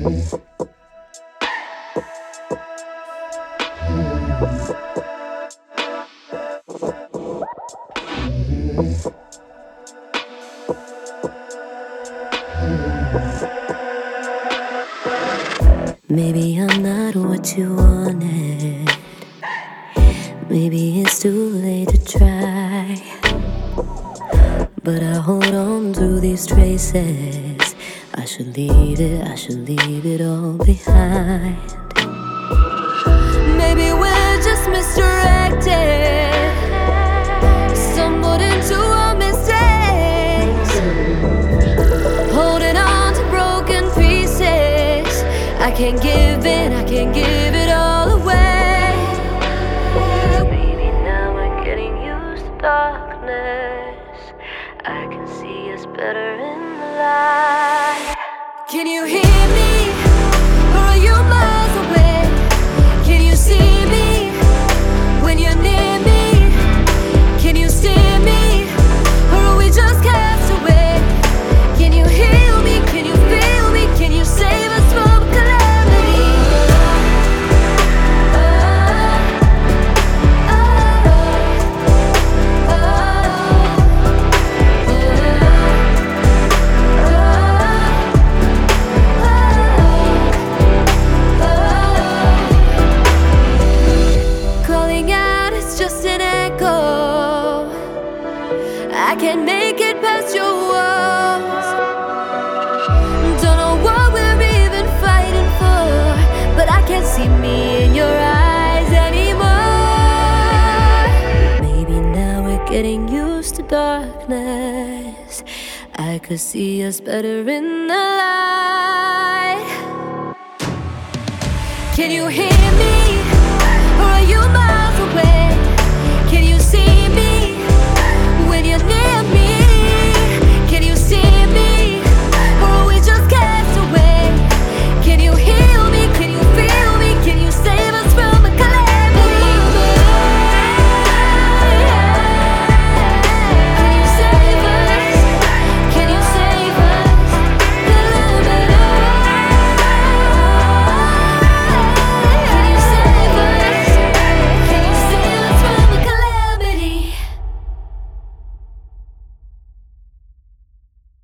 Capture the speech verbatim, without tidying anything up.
Maybe I'm not what you wanted. Maybe it's too late to try, but I hold on to these traces. I should leave it, I should leave it all behind. Maybe we're just misdirected, stumbled into our mistakes, holding on to broken pieces. I can't give in, I can't give it all away. Maybe now we're getting used to darkness. I can see us better in the light. Can you hear me? Or are you miles away? Can you see me when you're near me? Can you steer me? Or are we just cast away? Can you heal me? Can you feel me? Can you save us from calamity? Oh, oh, oh, oh. Calling out is just an echo. I can't make it past your walls. Don't know what we're even fighting for, but I can't see me in your eyes anymore. Maybe now we're getting used to darkness. I could see us better in the light. Can you hear me?